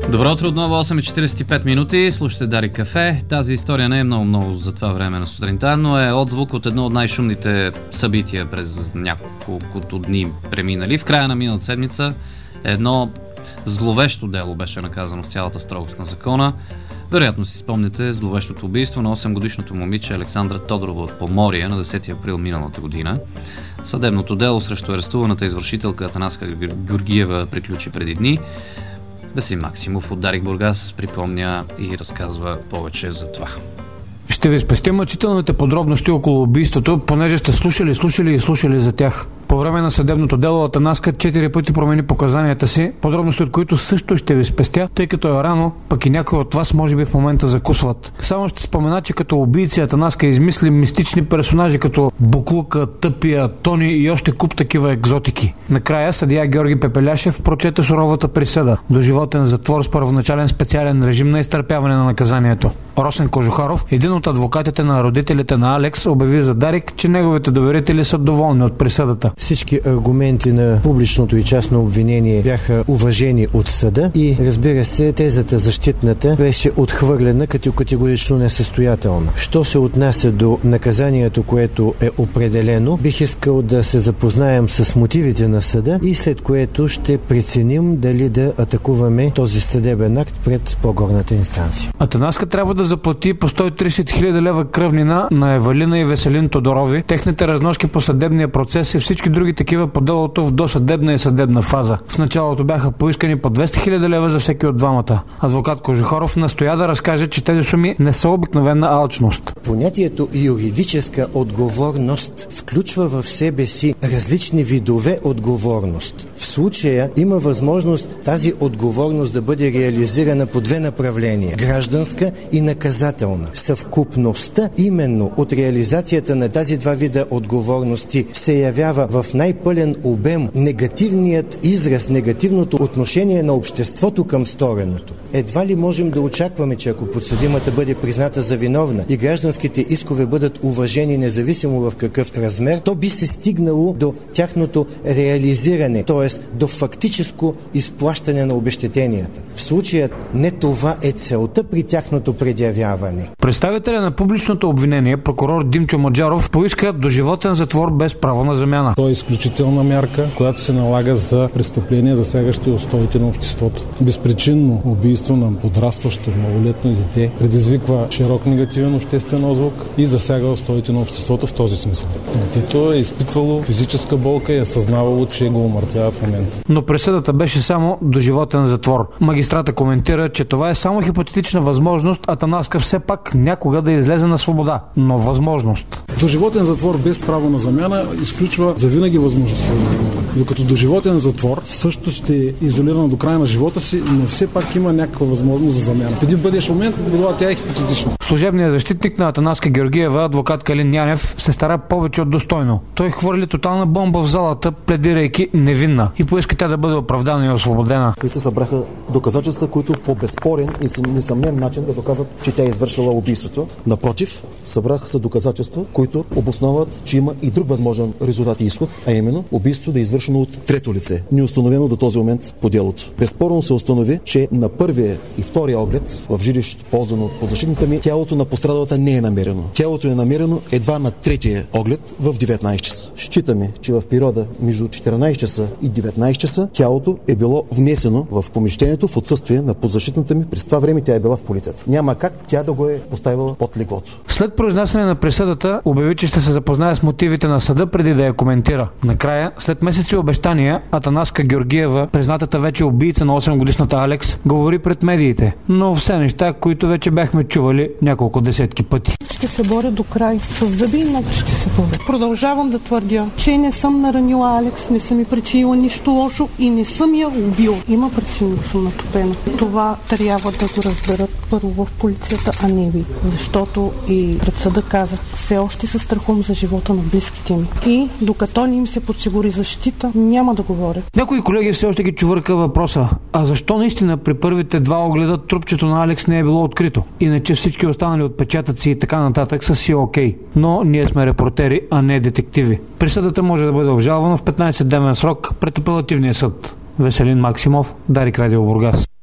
Добро утро, отново 8:45 минути. Слушате Дарик Кафе. Тази история не е много за това време на сутринта, но е отзвук от едно от най-шумните събития през няколкото дни преминали. В края на миналата седмица едно зловещо дело беше наказано в цялата строгост на закона. Вероятно си спомняте зловещото убийство на 8-годишното момиче Александра Тодорова от Поморие на 10 април миналата година. Съдебното дело срещу арестуваната извършителка Атанаска Георгиева приключи преди дни. Веселин Максимов от Дарик Бургас припомня и разказва повече за това. Ще ви спестя мъчителните подробности около убийството, понеже сте слушали за тях. По време на съдебното дело Атанаска 4 пъти промени показанията си, подробности от които също ще ви спестя, тъй като е рано, пък и някои от вас може би в момента закусват. Само ще спомена, че като убийци Атанаска измисли мистични персонажи като Буклука, Тъпия, Тони и още куп такива екзотики. Накрая съдия Георги Пепеляшев прочете суровата присъда – доживотен затвор с първоначален специален режим на изтърпяване на наказанието. Росен Кожухаров, един от адвокатите на родителите на Алекс, обяви за Дарик, че неговите доверители са доволни от присъдата. Всички аргументи на публичното и частно обвинение бяха уважени от съда и, разбира се, тезата защитната беше отхвърлена като категорично несъстоятелна. Що се отнася до наказанието, което е определено, бих искал да се запознаем с мотивите на съда и след което ще преценим дали да атакуваме този съдебен акт пред по-горната инстанция. Атанаска трябва да заплати по 130 хиляди лева кръвнина на Евалина и Веселин Тодорови, техните разноски по съдебния процес и всички други такива по делото в досъдебна и съдебна фаза. В началото бяха поискани по 200 хиляди лева за всеки от двамата. Адвокат Кожухаров настоя да разкаже, че тези суми не са обикновена алчност. Понятието юридическа отговорност включва в себе си различни видове отговорност. В случая има възможност тази отговорност да бъде реализирана по две направления – гражданска и наказателна. Съвкупността именно от реализацията на тази два вида отговорности се явява в най-пълен обем негативният израз, негативното отношение на обществото към стореното. Едва ли можем да очакваме, че ако подсъдимата бъде призната за виновна и гражданските искове бъдат уважени независимо в какъв размер, то би се стигнало до тяхното реализиране, т.е. до фактическо изплащане на обезщетенията. В случаят не това е целта при тяхното предявяване. Представителя на публичното обвинение, прокурор Димчо Маджаров, поиска доживотен затвор без право на замяна. То е изключителна мярка, която се налага за престъпления, засягащи устоите на обществото. Безпричинно убийство на подрастващо малолетно дете предизвиква широк негативен обществен отзвук и засяга устоите на обществото в този смисъл. Детето е изпитвало физическа болка и е съзнавало, че го умъртвяват в момента. Но присъдата беше само доживотен затвор. Магистрата коментира, че това е само хипотетична възможност, Атанаска все пак някога да излезе на свобода, но възможност. Доживотен затвор без право на замяна изключва завинаги възможността за замяна. Докато доживотен затвор също ще е изолиран до края на живота си, но все пак има някаква възможност за замяна. В един бъдещ момент била тя е хипотетична. Служебният защитник на Атанаска Георгиева, адвокат Калин Янев, се стара повече от достойно. Той хвърли тотална бомба в залата, пледирайки невинна и поиска тя да бъде оправдана и освободена. Те се събраха доказателства, които по безспорен и несъмнен начин да доказват, че тя е извършила убийството. Напротив, събраха се доказателства, които обосноват, че има и друг възможен резултат и изход, а именно убийство да е извършено от трето лице, неустановено до този момент по делото. Безспорно се установи, че на първия и втория оглед в жилището, ползвано от подзащитника ми, тялото на пострадалата не е намерено. Тялото е намерено едва на третия оглед в 19 часа. Считаме, че в периода между 14 часа и 19 часа тялото е било внесено в помещението в отсъствие на подзащитната ми. През това време тя е била в полицията. Няма как тя да го е поставила под леглото. След произнасяне на присъдата, обяви, че ще се запознае с мотивите на съда преди да я коментира. Накрая, след месеци обещания, Атанаска Георгиева, признатата вече убийца на 8-годишната Алекс, говори пред медиите, но все неща, които вече бяхме чували няколко десетки пъти. Ще се боря до край. С зъби и ногти ще се боря. Продължавам да твърдя, че не съм наранила Алекс, не съм и причинила нищо лошо и не съм я убила. Има причина да съм натопена. Това трябва да го разберат първо в полицията, а не ви. Защото и пред съда казах, все още се страхувам за живота на близките ми. И докато не им се подсигури защита, няма да говоря. Някои колеги все още ги чувърка въпроса: а защо наистина при първите два огледа трупчето на Алекс не е било открито? Иначе всички останали отпечатъци и така нататък са си окей. Но ние сме репортери, а не детективи. Присъдата може да бъде обжалвана в 15-дневен срок пред апелативния съд. Веселин Максимов, Дарик Радио Бургас.